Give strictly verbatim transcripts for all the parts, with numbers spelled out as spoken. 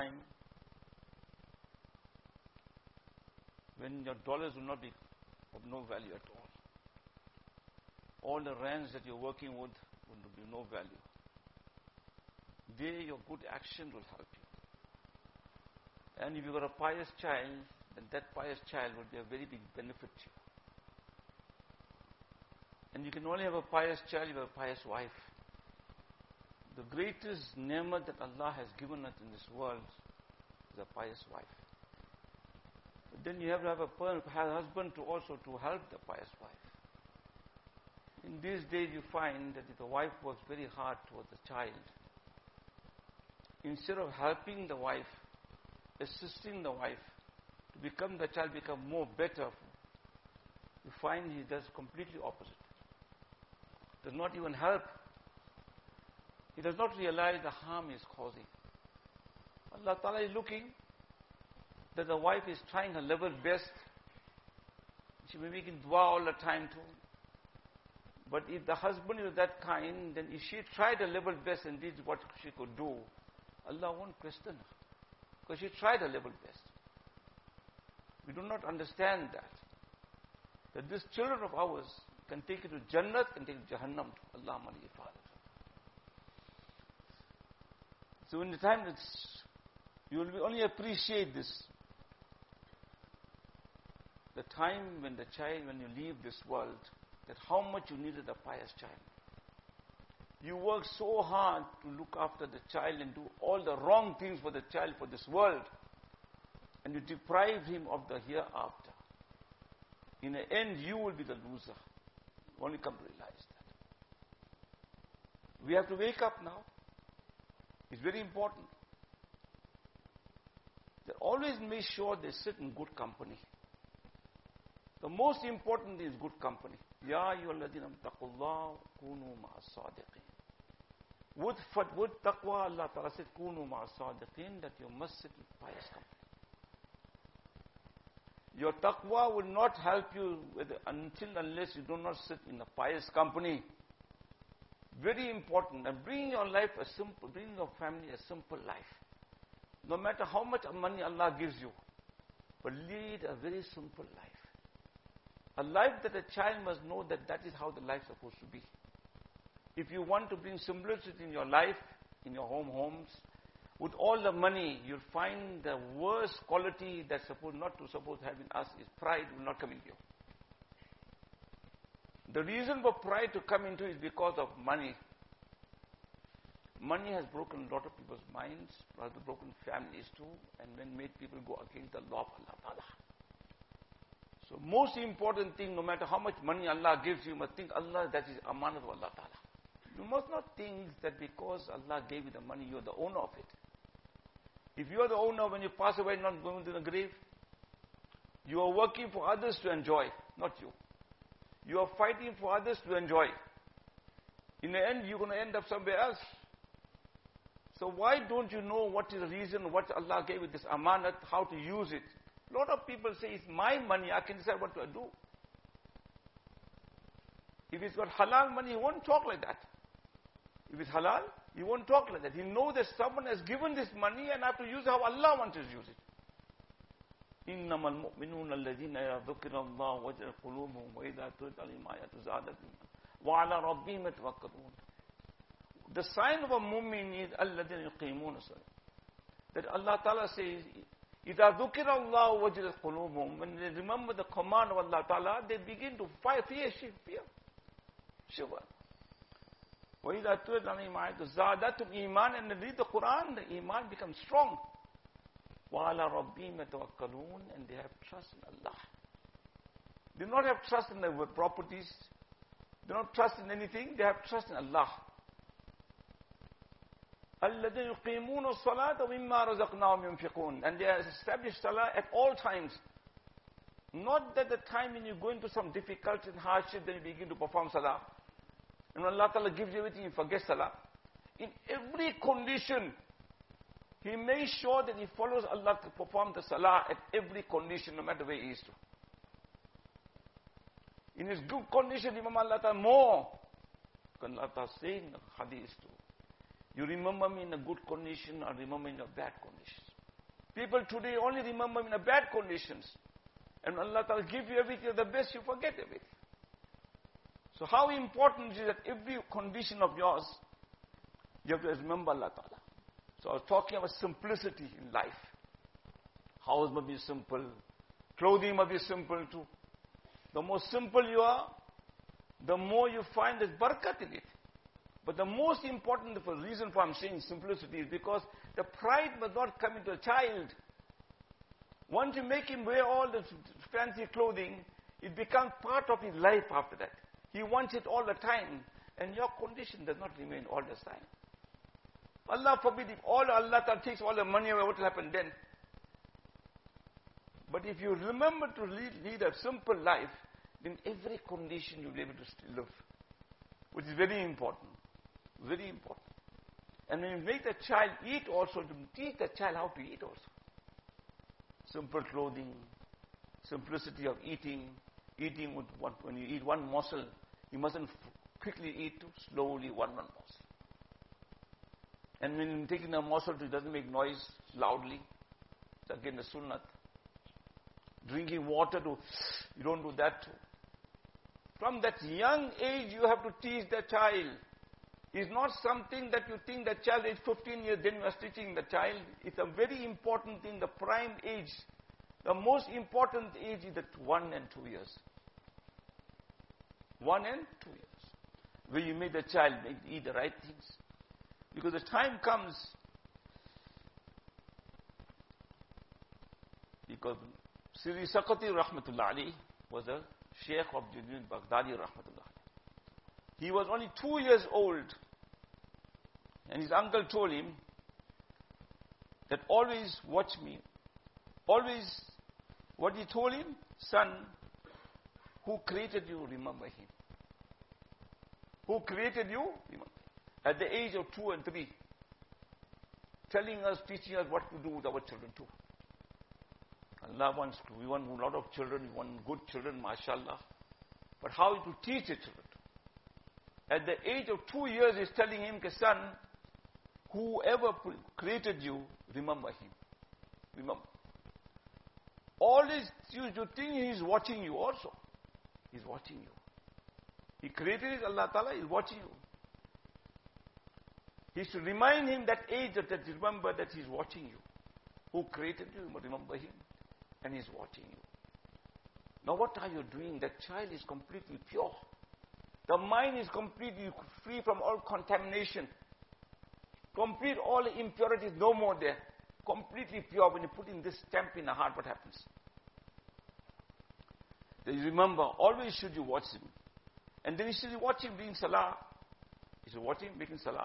time when your dollars will not be of no value at all. All the rands that you're working with will be no value. There your good action will help you. And if you've got a pious child, then that pious child will be a very big benefit to you. And you can only have a pious child if you have a pious wife. The greatest ni'mat that Allah has given us in this world is a pious wife. But then you have to have a husband to also to help the pious wife. In these days you find that if the wife works very hard towards the child, instead of helping the wife, assisting the wife to become the child become more better, you find he does completely opposite. Does not even help. He does not realize the harm he is causing. Allah Ta'ala is looking that the wife is trying her level best. She may be making dua all the time too. But if the husband is that kind, then if she tried her level best and did what she could do, Allah won't question her. Because she tried her level best. We do not understand that. That these children of ours can take you to Jannat, can take you to Jahannam. Allah Mali Father. So in the time that you will only appreciate this, the time when the child, when you leave this world, that how much you needed a pious child. You work so hard to look after the child and do all the wrong things for the child, for this world, and you deprive him of the hereafter. In the end, you will be the loser. You only come to realize that. We have to wake up now. It's very important that always make sure they sit in good company. The most important is good company. Ya ayyuhalladhina taqullah kunu ma'as sadiqin. With, with taqwa, Allah Ta'ala said, kunu ma'as sadiqin, that you must sit in pious company. Your taqwa will not help you with, until unless you do not sit in a pious company. Very important. And bring your life a simple, bring your family a simple life. No matter how much money Allah gives you, but lead a very simple life. A life that a child must know that that is how the life is supposed to be. If you want to bring simplicity in your life, in your home homes, with all the money, you'll find the worst quality that's supposed not to suppose to have in us is pride will not come into you. The reason for pride to come into is because of money. Money has broken a lot of people's minds, has broken families too, and then made people go against the law of Allah Ta'ala. So most important thing, no matter how much money Allah gives you, you must think Allah, that is amanat of Allah Ta'ala. You must not think that because Allah gave you the money, you are the owner of it. If you are the owner, when you pass away, not going to the grave, you are working for others to enjoy, not you. You are fighting for others to enjoy. In the end, you're going to end up somewhere else. So why don't you know what is the reason, what Allah gave you this amanat, how to use it? A lot of people say, it's my money, I can decide what to do. If he's got halal money, he won't talk like that. If it's halal, he won't talk like that. He knows that someone has given this money and I have to use it how Allah wants to use it. إِنَّمَا الْمُؤْمِنُونَ الَّذِينَ إِذَا ذُكِرَ اللَّهُ وَجَلَتْ قُلُوبُهُم وَإِذَا تُلِيَتْ عَلَيْهِمْ آيَاتُهُ زَادَتْهُمْ وَعَلَى رَبِّهِمْ يَتَوَكَّلُونَ. The sign of a mu'min is الَّذِينَ يُقِيمُونَ الصَّلَاةَ. That Allah Ta'ala says, إِذَا ذُكِرَ اللَّهُ وَجَلَتْ قُلُوبُهُم. When they remember the command of Allah Ta'ala, they begin to fight, fear, fear, shiver. وَإِذَا تُلِيَتْ عَلَيْهِمْ آيَاتُهُ زَادَتْهُمْ إِيمَانًا. And they read the Quran, the iman becomes strong. وَعَلَى رَبِّهِمْ يَتَوَكَّلُونَ. And they have trust in Allah. They do not have trust in their properties. They do not trust in anything. They have trust in Allah. الَّذِينَ يُقِيمُونَ الصَّلَاةَ وَمِمَّا رَزَقْنَاهُمْ يُنْفِقُونَ. And they establish salah at all times. Not that the time when you go into some difficulty and hardship, then you begin to perform salah. And when Allah Ta'ala gives you everything, you forget salah. In every condition, He makes sure that he follows Allah to perform the salah at every condition, no matter where he is to. In his good condition, remember Allah Ta'ala more. Because Allah Ta'ala saying in the hadith too, you remember me in a good condition or remember me in a bad condition. People today only remember in the bad conditions. And Allah Ta'ala give you everything, the best, you forget everything. So how important is it that every condition of yours, you have to remember Allah Ta'ala. So I was talking about simplicity in life. House must be simple. Clothing must be simple too. The more simple you are, the more you find there's barakat in it. But the most important reason for I'm saying simplicity is because the pride must not come into a child. Once you make him wear all the fancy clothing, it becomes part of his life after that. He wants it all the time, and your condition does not remain all the time. Allah forbid, if all Allah takes all the money away, what will happen then? But if you remember to lead, lead a simple life, then every condition you'll be able to live, which is very important. Very important. And when you make the child eat also, to teach the child how to eat also. Simple clothing, simplicity of eating, eating with one, when you eat one morsel, you mustn't quickly eat too slowly, one one morsel. And when you're taking a morsel, it doesn't make noise loudly. It's again the sunnat. Drinking water, to, you don't do that too. From that young age, you have to teach the child. It's not something that you think the child is fifteen years, then you are teaching the child. It's a very important thing, the prime age. The most important age is at one and two years. One and two years. Where you make the child make, eat the right things. Because the time comes, because Siri Sakati Rahmatullah Ali was a Sheikh of Junaid Baghdadi Rahmatullah. He was only two years old, and his uncle told him that always watch me. Always, what he told him, son, who created you, remember him. Who created you, remember. At the age of two and three, telling us, teaching us what to do with our children too. Allah wants to, we want a lot of children, we want good children, mashallah. But how to teach the children? At the age of two years, he's telling him, son, whoever created you, remember him. Remember. Always, you, you think he's watching you also. He's watching you. He created it, Allah Ta'ala is watching you. He should remind him that age that, that remember that he's watching you. Who created you, remember him. And he's watching you. Now what are you doing? That child is completely pure. The mind is completely free from all contamination. Complete all impurities, no more there. Completely pure. When you put in this stamp in the heart, what happens? Then you remember, always should you watch him. And then you should watch him doing salah. You should watch him making salah.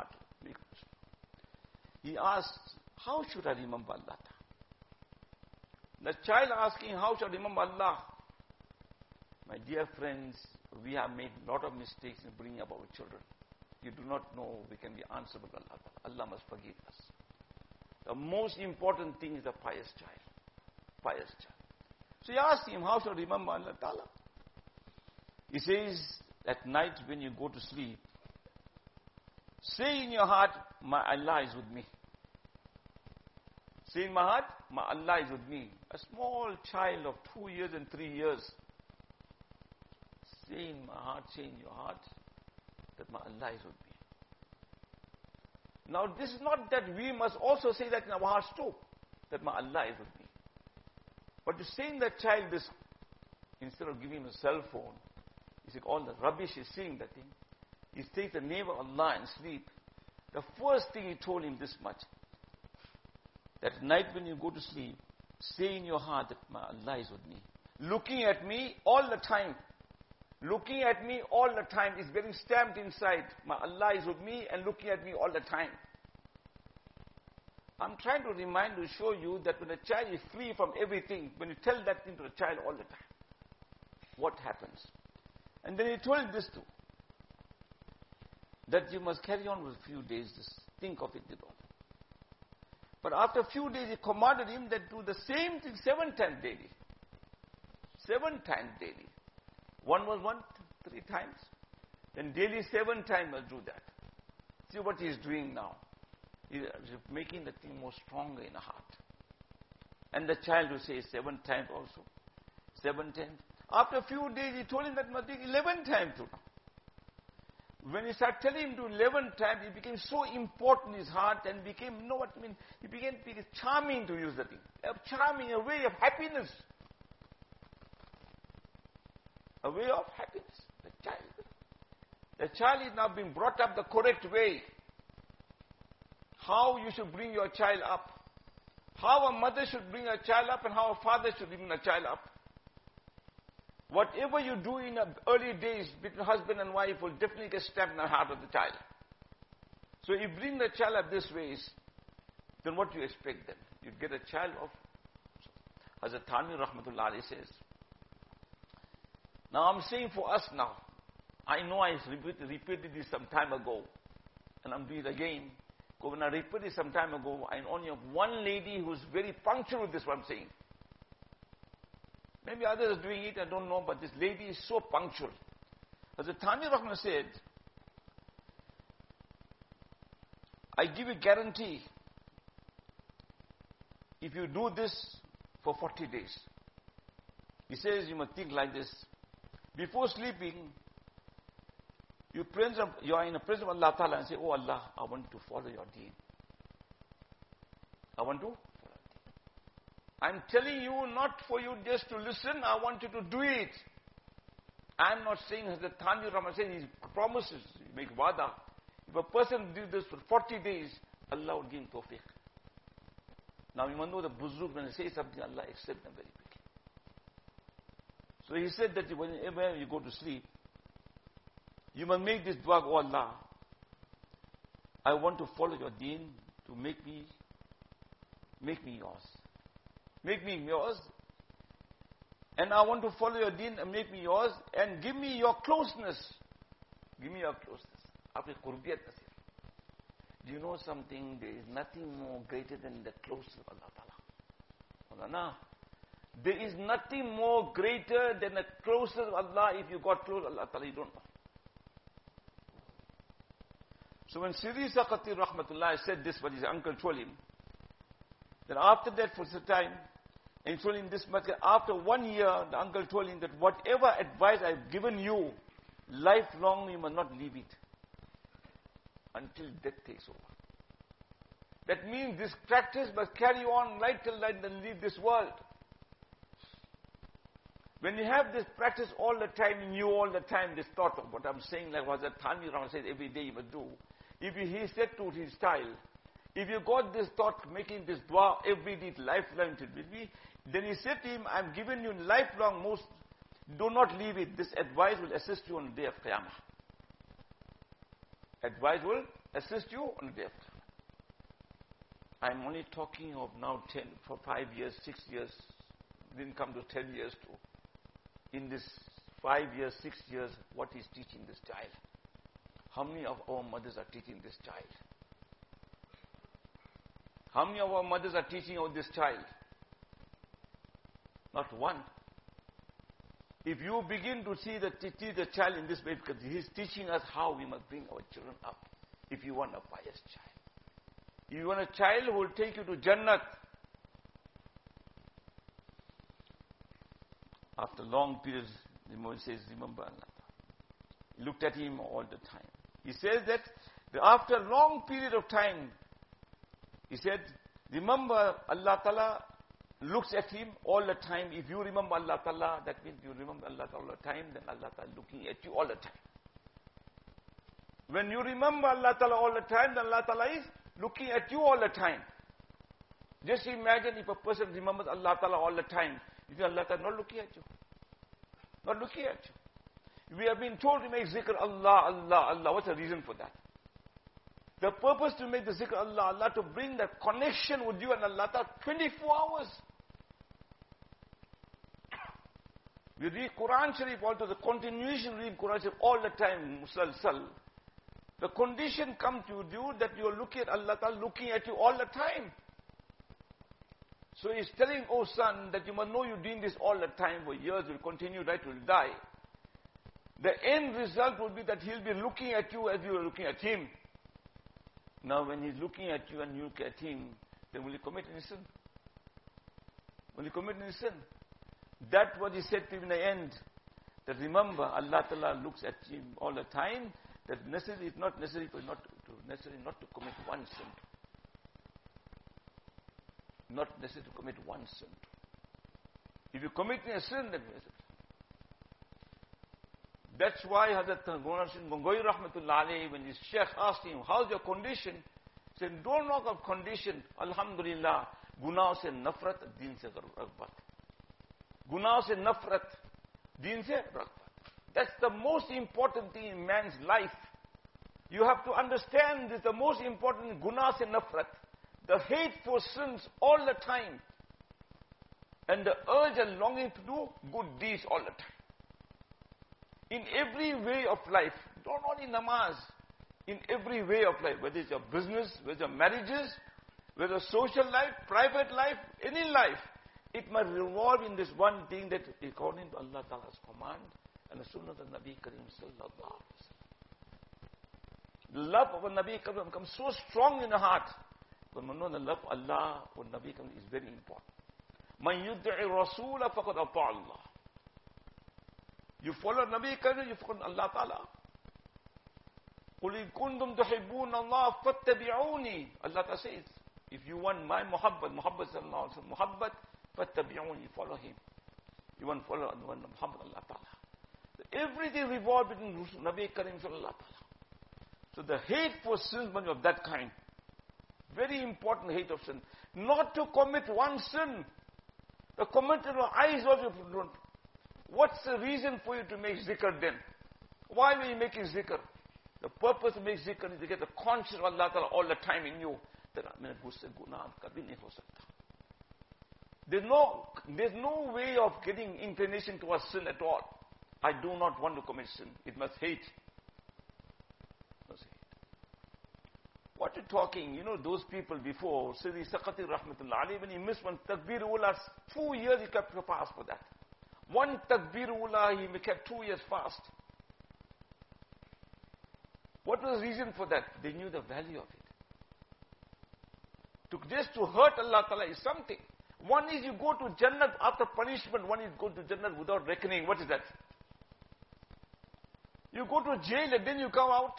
He asked, how should I remember Allah? The child asking, how should I remember Allah? My dear friends, we have made a lot of mistakes in bringing up our children. You do not know we can be answerable to Allah. Allah must forgive us. The most important thing is a pious child. Pious child. So he asked him, how should I remember Allah Ta'ala? He says, at night when you go to sleep, say in your heart, my Allah is with me. Say in my heart, my Allah is with me. A small child of two years and three years. Say in my heart, say in your heart, that my Allah is with me. Now this is not that we must also say that in our hearts too, that my Allah is with me. But to saying that child this, instead of giving him a cell phone, he said all the rubbish he's saying that thing, he takes the name of Allah and sleep. The first thing he told him this much, that at night when you go to sleep, say in your heart that my Allah is with me. Looking at me all the time. Looking at me all the time is getting stamped inside. My Allah is with me and looking at me all the time. I'm trying to remind you, show you that when a child is free from everything, when you tell that thing to the child all the time, what happens? And then he told this too, that you must carry on with a few days, just think of it at all. But after a few days, he commanded him that do the same thing seven times daily. Seven times daily. One was one, three times. Then daily seven times must do that. See what he is doing now. He is making the thing more stronger in the heart. And the child will say seven times also. Seven times. After a few days, he told him that must be eleven times too. When he started telling him to eleven times, it became so important in his heart and became, you know what I mean? He began to be charming, to use the thing. A charming, a way of happiness. A way of happiness. The child. The child is now being brought up the correct way. How you should bring your child up. How a mother should bring a child up and how a father should bring a child up. Whatever you do in the early days between husband and wife will definitely get stamped in the heart of the child. So if you bring the child up this ways, then what do you expect then? You get a child of... Hazrat Thanvi Rahmatullah Alayhi says, now I'm saying for us now, I know I repeated, repeated this some time ago, and I'm doing it again. Because when I repeated it some time ago, I only have one lady who's very punctual with this, what I'm saying. Maybe others are doing it, I don't know, but this lady is so punctual. As the Thanvi Rahman said, I give you guarantee, if you do this for forty days, he says you must think like this. Before sleeping, you, of, you are in the presence of Allah Ta'ala and say, oh Allah, I want to follow your deen. I want to I'm telling you not for you just to listen, I want you to do it. I'm not saying, as the Thanvi Rahman says, he promises, he make wada. If a person did this for forty days, Allah would give him tawfiq. Now you must know the Buzurg, when they say something, Allah accepts them very quickly. So he said that whenever you go to sleep, you must make this dua, oh Allah, I want to follow your deen to make me, make me yours. Make me yours. And I want to follow your deen and make me yours. And give me your closeness. Give me your closeness. After qurbiyat nasir. Do you know something? There is nothing more greater than the closeness of Allah Ta'ala. There is nothing more greater than the closeness of Allah. If you got close to Allah Ta'ala, you don't know. So when Siri Saqati Rahmatullah said this, what his uncle told him, then after that for some time, and he told him this much, after one year, the uncle told him that whatever advice I've given you, lifelong you must not leave it. Until death takes over. That means this practice must carry on right till life and leave this world. When you have this practice all the time in you, all the time, this thought of what I'm saying, like what Thanvi Rahman says every day you must do. If he said to his style, if you got this thought, making this dua every day, lifelong, it will be, then he said to him, I'm giving you lifelong most, do not leave it. This advice will assist you on the day of Qiyamah. Advice will assist you on the day of Qiyamah. I'm only talking of now ten, for five years, six years, didn't come to ten years too. In this five years, six years, what is teaching this child? How many of our mothers are teaching this child? How many of our mothers are teaching out this child? Not one. If you begin to see the, teach the child in this way, because he is teaching us how we must bring our children up. If you want a pious child. If you want a child who will take you to Jannat. After long periods, the Moses says, remember Allah. He looked at him all the time. He says that after a long period of time, he said, remember Allah Ta'ala looks at him all the time. If you remember Allah Ta'ala, that means you remember Allah Ta'ala all the time, then Allah Ta'ala looking at you all the time. When you remember Allah Ta'ala all the time, then Allah Ta'ala is looking at you all the time. Just imagine if a person remembers Allah Ta'ala all the time, you think Allah Ta'ala not looking at you. Not looking at you. We have been told to make zikr Allah, Allah, Allah. What's the reason for that? The purpose to make the zikr Allah, Allah, to bring that connection with you and Allah Ta'ala twenty-four hours. We read Quran Sharif also, the continuation read Quran Sharif all the time, musalsal. The condition comes to you that you are looking at Allah Ta'ala, looking at you all the time. So he's telling, oh son, that you must know you're doing this all the time for years, will continue, right, will die. The end result will be that he'll be looking at you as you are looking at him. Now when he's looking at you and you look at him, then will you commit any sin? when you commit any sin. That what he said to him in the end. That remember, Allah Ta'ala looks at him all the time. That necessary, it's not necessary for not to, to necessary not to commit one sin. Not necessary to commit one sin. If you commit a sin, then that's why Hazrat Gongoi Rahmatullah Alayhi, when his Sheikh asked him, how's your condition? He said, don't knock of condition. Alhamdulillah. Gunah se nafrat, deen se ragbat. Gunah se nafrat, deen se ragbat. That's the most important thing in man's life. You have to understand this, the most important gunah se nafrat. The hate for sins all the time. And the urge and longing to do good deeds all the time. In every way of life, not only namaz, in every way of life, whether it's your business, whether it's your marriages, whether social life, private life, any life, it must revolve in this one thing that is according to Allah Ta'ala's command and the sunnah of Nabi Karim Sallallahu Alaihi Wasallam. The love of Nabi Karim becomes so strong in the heart. But we know the love of Allah or Nabi Karim is very important. Man yud'i rasula faqad ata Allah. You follow Nabi Karim, you follow Allah Ta'ala. قُلْ إِن كُنْتُمْ تُحِبُّونَ اللَّهَ فَاتَّبِعُونِي. Allah Ta'ala says, if you want my muhabbat, muhabbat sallallahu alaihi wasallam, muhabbat, fattabi'uni, follow him. You want to follow Muhammad Allah Ta'ala. Everything revolves between Nabi Karim sallallahu ta'ala. So the hate for sins of that kind, very important hate of sin. Not to commit one sin. The committed eyes also don't. What's the reason for you to make zikr then? Why are you making zikr? The purpose to make zikr is to get the conscience of Allah Ta'ala all the time in you. That there's no, there's no way of getting inclination towards sin at all. I do not want to commit sin. It must hate. It must hate. What are you talking? You know those people before, Sidi Saqati Rahmatullah Ali, when he missed one Takbir Ula, two years he kept fast for that. One Takbir Ula, he kept two years fast. What was the reason for that? They knew the value of it. To just to hurt Allah Ta'ala is something. One is you go to Jannat after punishment, one is go to Jannat without reckoning. What is that? You go to jail and then you come out.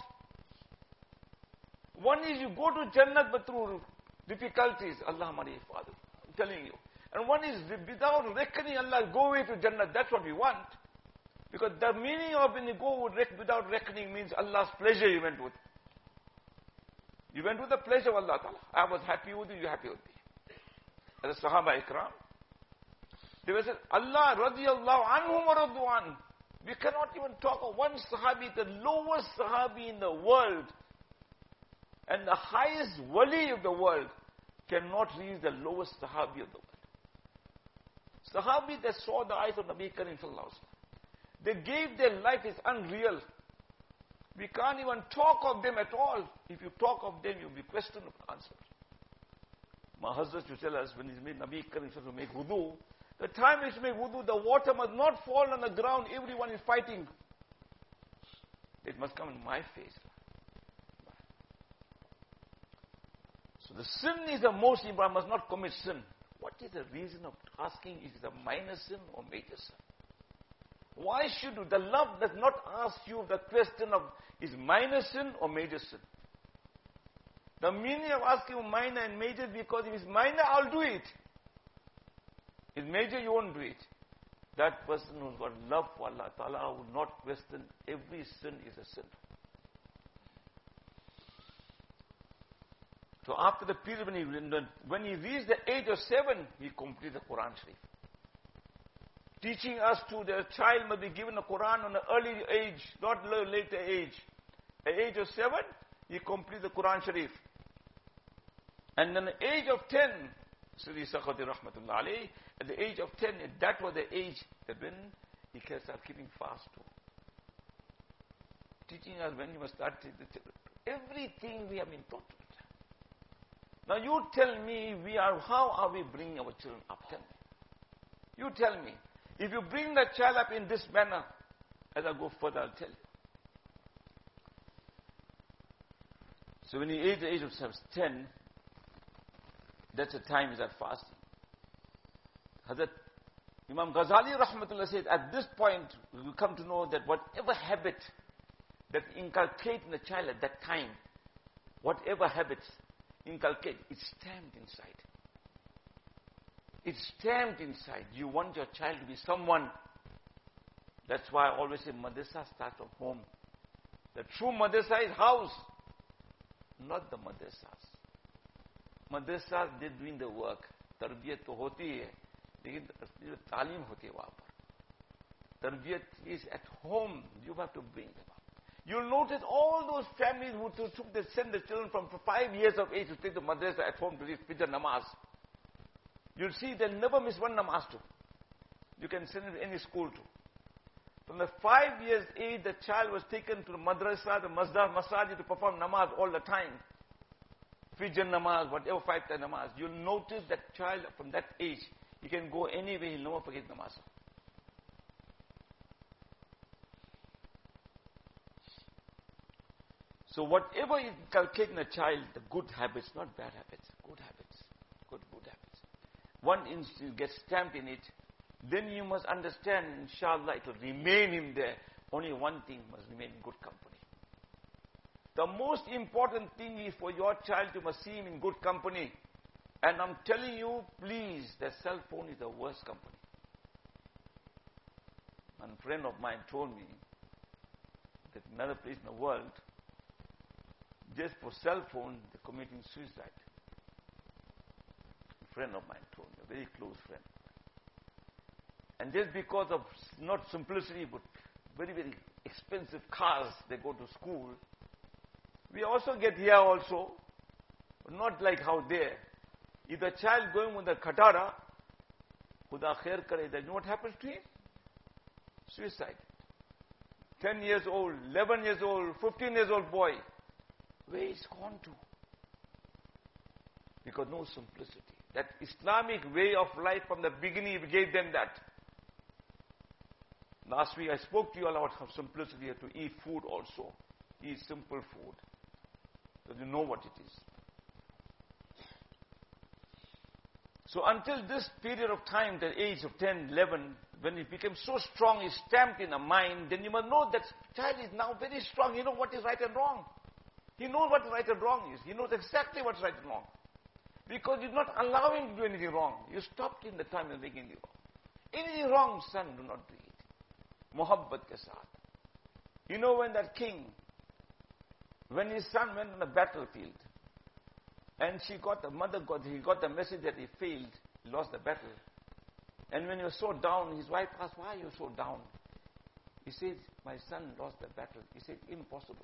One is you go to Jannat but through difficulties. Allah my Father, I'm telling you. And one is without reckoning, Allah go away to Jannat. That's what we want. Because the meaning of when you go without reckoning means Allah's pleasure you went with. You went with the pleasure of Allah Ta'ala. I was happy with you, you're happy with me. As a Sahaba Ikram, they were said, Allah radiyallahu anhum wa radu an. We cannot even talk of one Sahabi, the lowest Sahabi in the world, and the highest wali of the world, cannot reach the lowest Sahabi of the world. Sahabi that saw the eyes of Nabi Karim Sallallahu Alaihi Wasallam. They gave their life, is unreal. We can't even talk of them at all. If you talk of them, you'll be questioned of answer. My husband used to tell us when he made Nabi Karim to make wudu, the time he make wudu, the water must not fall on the ground. Everyone is fighting. It must come in my face. So the sin is the most important. I must not commit sin. What is the reason of asking is it a minor sin or major sin? Why should you? The love does not ask you the question of is minor sin or major sin. The meaning of asking minor and major is because if it's minor, I'll do it. If major, you won't do it. That person who's got love for Allah Ta'ala will not question every sin is a sin. So after the period when he, when he reached the age of seven, he completed the Quran Sharif. Teaching us to the child must be given the Quran on an early age, not later age. At the age of seven, he completed the Quran Sharif. And then at the age of ten, Sidi Saqati Rahmatullah alayhi, at the age of ten, that was the age that when he can start keeping fast too. Teaching us when you must start everything we have been taught. Now you tell me, we are how are we bringing our children up? Tell me. You tell me. If you bring the child up in this manner, as I go further, I'll tell you. So when he age the age of ten, that's the time is that fasting. Hazrat Imam Ghazali Rahmatullah said, at this point, we will come to know that whatever habit that inculcate in the child at that time, whatever habits inculcate, it's stamped inside. It's stamped inside. You want your child to be someone. That's why I always say madrasa starts from home. The true madrasa is house, not the madrasas. Madrasas, they're doing the work. Tarbiyat to hoti hai, lekin talim hoti hai wahan par. Tarbiyat is at home. You have to bring them up. You'll notice all those families who took they send the children from five years of age to take the madrasa at home to read Fajr namaz. You'll see they'll never miss one namaz too. You can send it to any school too. From the five years age, the child was taken to the madrasa, the masjid, masajid to perform namaz all the time. Fajr namaz, whatever five time namaz. You'll notice that child from that age, he can go anywhere, he'll never forget namaz. So whatever you inculcate in a child, the good habits, not bad habits, good habits, good, good habits. One instant gets stamped in it, then you must understand, inshallah, it will remain in there. Only one thing must remain in good company. The most important thing is for your child, you must see him in good company. And I'm telling you, please, the cell phone is the worst company. One friend of mine told me that in another place in the world, just for cell phone, they're committing suicide. A friend of mine told me, a very close friend. And just because of not simplicity, but very, very expensive cars, they go to school. We also get here also, but not like how there. If the child going with the khatara, Khuda khair kare, then you know what happens to him? Suicide. Ten years old, eleven years old, fifteen years old boy. Where is gone to? Because no simplicity. That Islamic way of life from the beginning, we gave them that. Last week I spoke to you about how simplicity to eat food also. Eat simple food. So you know what it is. So until this period of time, the age of ten, eleven, when it became so strong, it's stamped in the mind, then you must know that child is now very strong. He knows what is right and wrong. He knows what right and wrong is. He knows exactly what's right and wrong. Because you're not allowing him to do anything wrong. You stopped him the time you're making anything wrong. Anything wrong, son, do not do it. Muhabbat ke saath. You know when that king, when his son went on the battlefield, and she got, the mother got, he got the message that he failed, he lost the battle. And when he was so down, his wife asked, why are you so down? He said, my son lost the battle. He said, impossible.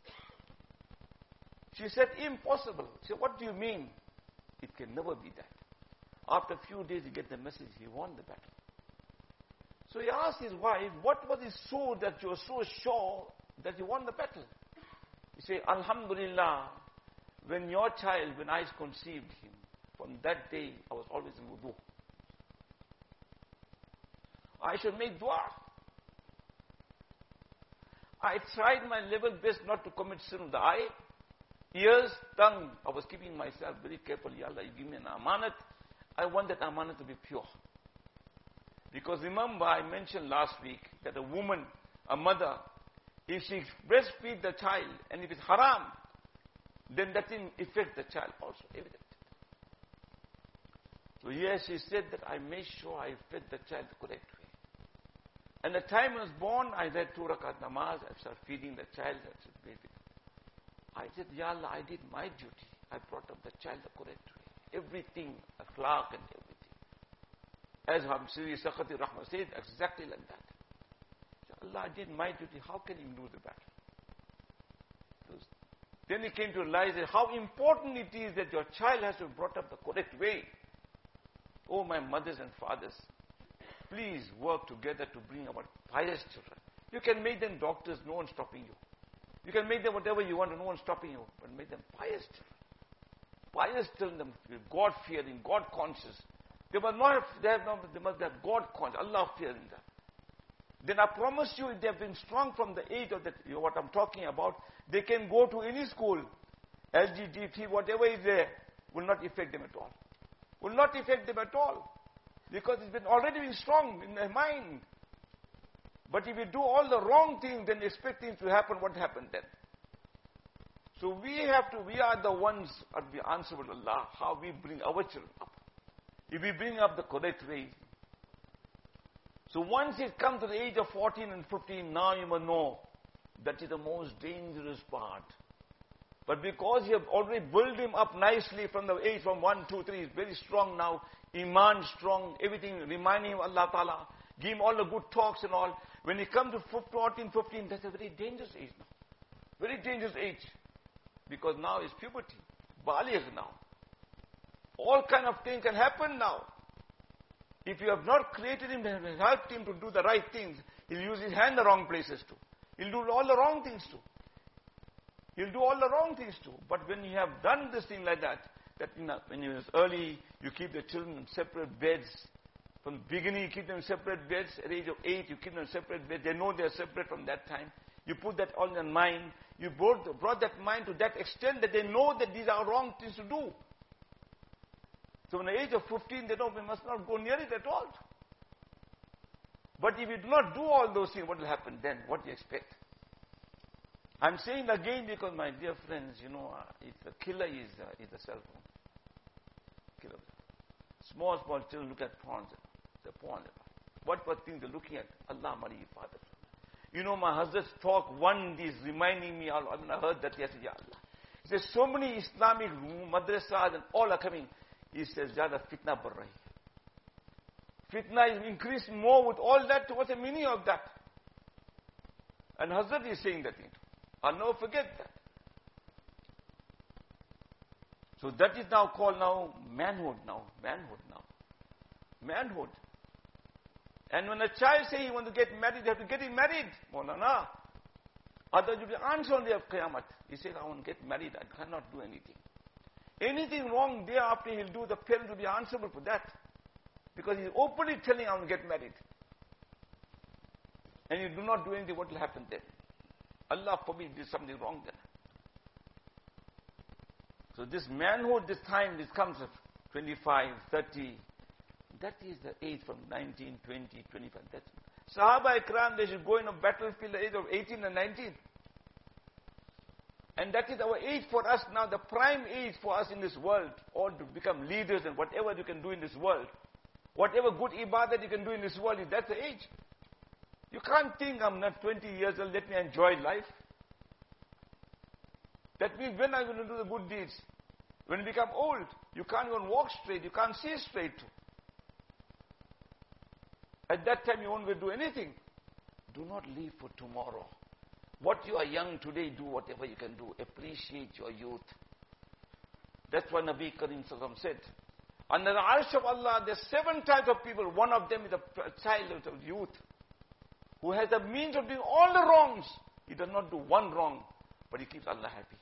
She said, impossible. She said, what do you mean? It can never be that. After a few days, he get the message, he won the battle. So he asked his wife, what was it so that you were so sure that you won the battle? He said, Alhamdulillah, when your child, when I conceived him, from that day, I was always in wudu. I should make dua. I tried my level best not to commit sin of the eye, ears, tongue. I was keeping myself very careful. Ya Allah, you give me an amanat. I want that amanat to be pure. Because remember, I mentioned last week that a woman, a mother, if she breastfeeds the child, and if it's haram, then that will affect the child also. Evident. So here she said that I made sure I fed the child the correct way. And the time he was born, I read two rakat namaz, I started feeding the child, I said, baby. I said, Ya Allah, I did my duty. I brought up the child the correct way. Everything, akhlaq and everything. As Sri Sakhati Rahmah said, exactly like that. So Allah, I did my duty. How can he lose the battle? Then he came to realize that how important it is that your child has to be brought up the correct way. Oh, my mothers and fathers, please work together to bring about pious children. You can make them doctors, no one stopping you. You can make them whatever you want, no one stopping you, but make them pious children. Pious children, God-fearing, God-conscious. They must not have, they, have not, they must have God-conscious, Allah-fearing them. Then I promise you, if they have been strong from the age of that, you know, what I'm talking about, they can go to any school. L G B T, whatever is there, will not affect them at all. Will not affect them at all. Because it's been already been strong in their mind. But if you do all the wrong things, then expect things to happen, what happened then? So we have to, we are the ones that be answerable to Allah, how we bring our children up. If we bring up the correct way. So once it comes to the age of fourteen and fifteen, now you must know that is the most dangerous part. But because you have already built him up nicely from the age from one, two, three, he's very strong now, Iman strong, everything, reminding him of Allah Ta'ala, give him all the good talks and all. When he comes to fourteen, fifteen, that's a very dangerous age now. Very dangerous age. Because now it's puberty, baligh now. All kind of things can happen now. If you have not created him and helped him to do the right things, he'll use his hand the wrong places too. He'll do all the wrong things too. He'll do all the wrong things too. But when you have done this thing like that, that you know, when you was early, you keep the children in separate beds. From the beginning, you keep them in separate beds. At the age of eight, you keep them in separate beds. They know they are separate from that time. You put that all in their mind. You brought, brought that mind to that extent that they know that these are wrong things to do. So when the age of fifteen, they know we must not go near it at all. But if you do not do all those things, what will happen then? What do you expect? I'm saying again because, my dear friends, you know, uh, it's a killer is, uh, is a cell phone. Killer. Small, small children look at porn. The porn. What what things they're looking at? Allah Mari Father. You know, my husband's talk, one is reminding me, I heard that yesterday, Allah. He says, so many Islamic madrasas and all are coming. He says, Jada fitna bar rahi. Fitna is increased more with all that. What's the meaning of that? And Hazrat is saying that thing. I'll never forget that. So that is now called now manhood now. Manhood now. Manhood. And when a child says he wants to get married, you have to get him married. Maulana. Otherwise you'll be answered on the day of Qiyamah. He says, I want to get married. I cannot do anything. Anything wrong thereafter he'll do, the parent will be answerable for that. Because he's openly telling, I want to get married. And you do not do anything, what will happen then? Allah forbid you did something wrong then. So this manhood, this time, this comes of twenty-five, thirty. That is the age from nineteen, twenty, twenty-five. That's Sahaba Ikram, they should go in a battlefield at the age of eighteen and nineteen. And that is our age for us now, the prime age for us in this world, all to become leaders and whatever you can do in this world. Whatever good ibadah you can do in this world, that's the age. You can't think I'm not twenty years old, let me enjoy life. That means when are you going to do the good deeds? When you become old, you can't even walk straight, you can't see straight. At that time you won't be able to do anything. Do not live for tomorrow. What you are young today, do whatever you can do. Appreciate your youth. That's what Nabi Karim Sallallahu said. Under the arsh of Allah, there's seven types of people. One of them is a child of youth who has the means of doing all the wrongs. He does not do one wrong, but he keeps Allah happy.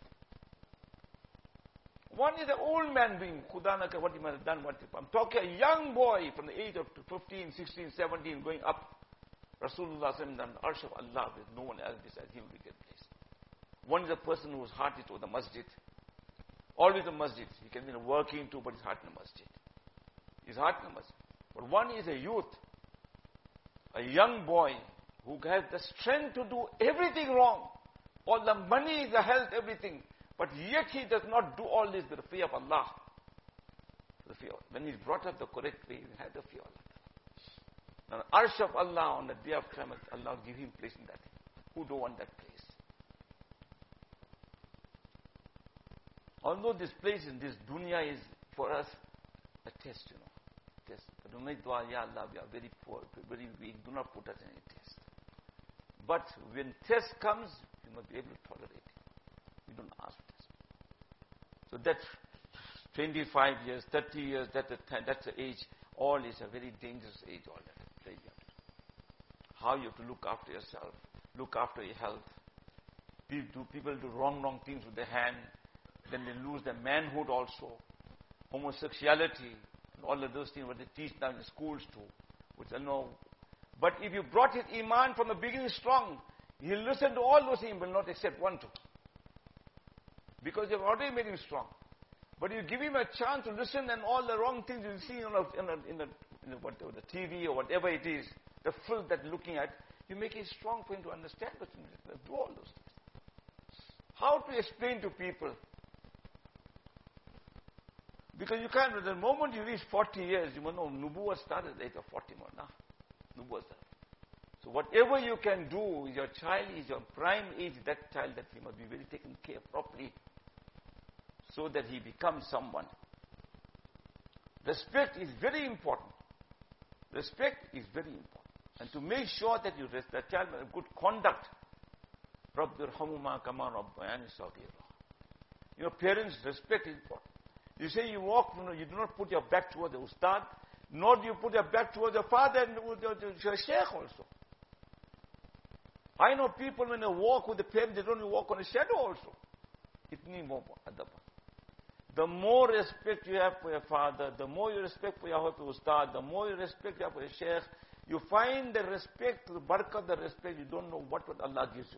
One is an old man doing Khudanaka, what he might have done. What I'm talking a young boy from the age of fifteen, sixteen, seventeen going up. Rasulullah said, the arsh of Allah, with no one else besides him will get placed. One is a person whose heart is to the masjid. Always the masjid. He can be working too, but his heart in the masjid. His heart in the masjid. But one is a youth, a young boy who has the strength to do everything wrong. All the money, the health, everything. But yet he does not do all this with the fear of Allah. The fear. When he's brought up the correct way, he has the fear of Allah. Now, the arsh of Allah on the day of Qiyamah, Allah will give him place in that. Who don't want that place? Although this place in this dunya is for us a test, you know. Test. But we make dua, Ya Allah, we are very poor, very weak. Do not put us in any test. But when test comes, you must be able to tolerate it. You don't ask for test. So that's twenty-five years, thirty years, that's the time, that's the age. All is a very dangerous age, all that. Very young. How you have to look after yourself, look after your health. People, people do wrong, wrong things with their hand, then they lose their manhood also. Homosexuality, and all of those things what they teach now in the schools too, which I know. But if you brought his iman from the beginning strong, he'll listen to all those things, will not accept one too. Because you've already made him strong. But you give him a chance to listen and all the wrong things you see in a, in a, in a you know, whatever, the T V or whatever it is, the filth that looking at, you make it strong for him to understand those things. Do all those things. How to explain to people? Because you can't, the moment you reach forty years, you must know, Nubuwwah started at the age of forty more now. Nubuwwah started. So whatever you can do, your child is your prime age, that child that he must be very taken care of properly, so that he becomes someone. Respect is very important. Respect is very important. And to make sure that you rest, the child has good conduct. You know, parents, respect is important. You say you walk, you know, you do not put your back towards the ustad, nor do you put your back towards your father and your sheikh also. I know people when they walk with the parents, they don't even walk on a shadow also. Itni more adab. The more respect you have for your father, the more you respect for your ustad, the more you respect you have for your sheikh, you find the respect, the barakah, the respect, you don't know what, what Allah gives you.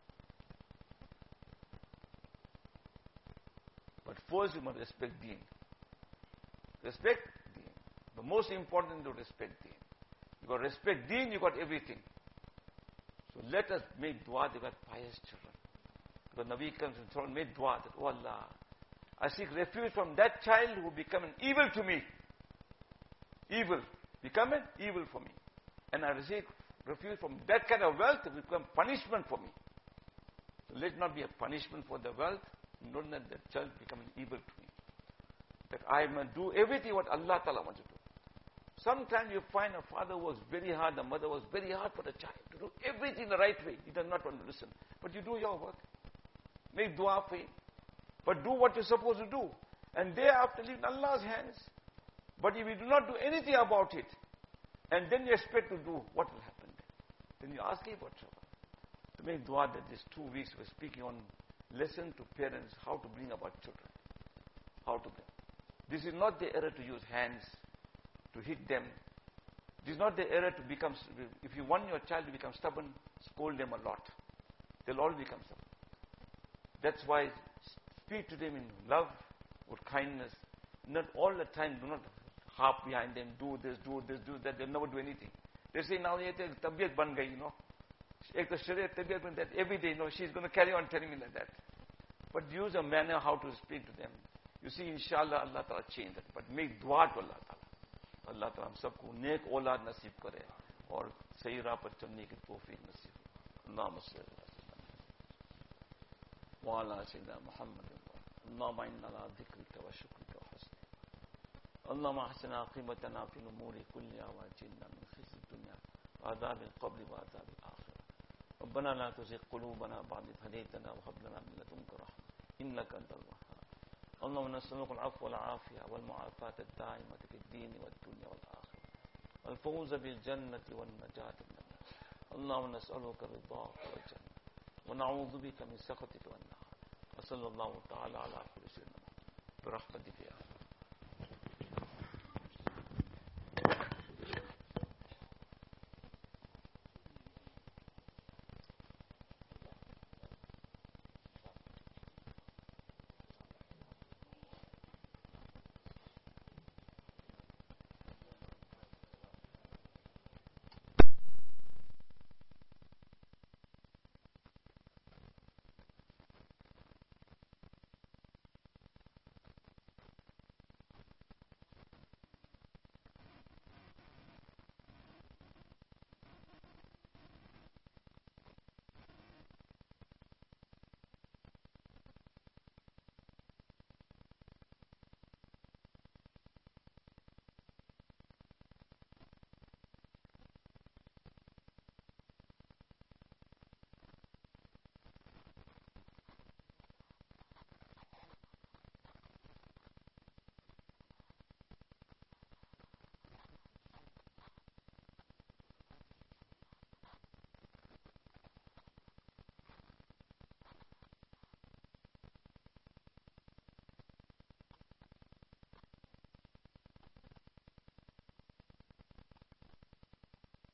But first you must respect deen. Respect deen. The most important to respect deen. You got respect deen, you got everything. So let us make dua, they got pious children. Because Nabi comes and told, make dua that, oh Allah, I seek refuge from that child who become an evil to me. Evil. Become an evil for me. And I seek refuge from that kind of wealth to become punishment for me. So let it not be a punishment for the wealth. Not that the child become an evil to me. That I must do everything what Allah Ta'ala wants to do. Sometimes you find a father works very hard, the mother works very hard for the child to do everything the right way. He does not want to listen. But you do your work. Make dua for him. But do what you're supposed to do. And thereafter leave in Allah's hands. But if you do not do anything about it, and then you expect to do, what will happen then? Then you ask him for trouble. To make dua that these two weeks we're speaking on lesson to parents how to bring about children. How to bring. This is not the error to use hands to hit them. This is not the error to become, if you want your child to become stubborn, scold them a lot. They'll all become stubborn. That's why speak to them in love, with kindness. Not all the time, do not harp behind them, do this, do this, do that. They'll never do anything. They say, now, ye tabiyat ban gayi, you know. Ek to shariat tabiyat ban that every day, you know, she's going to carry on telling me like that. But use a manner how to speak to them. You see, inshallah, Allah Ta'ala change that. But make dua to Allah Ta'ala. Allah Ta'ala hum sabko नेक औलाद नसीब करे और सही राह पर चलने की तौफीक नसीब Allahumma salli wa ala sayyidina Muhammad Allahumma inna ala dhikrika wa shukrika wa husni Allahumma ahsin aqibatana fil umuri kulliha wa ajirna min khizyi dunya wa adhab al-qabr wa adhab al-akhirah ربنا لا تزغ قلوبنا بعد إذ هديتنا وهب لنا من لدنك رحمة إنك أنت الوهاب اللهم نسألك العفو والعافية والمعافاة الدائمة في الدين والدنيا والآخرة والفوز بالجنة والنجاة من النار اللهم نسألك رضاك والجنة ونعوذ بك من سخطك والنار وصلى الله تعالى على كل شيء برحمتك يا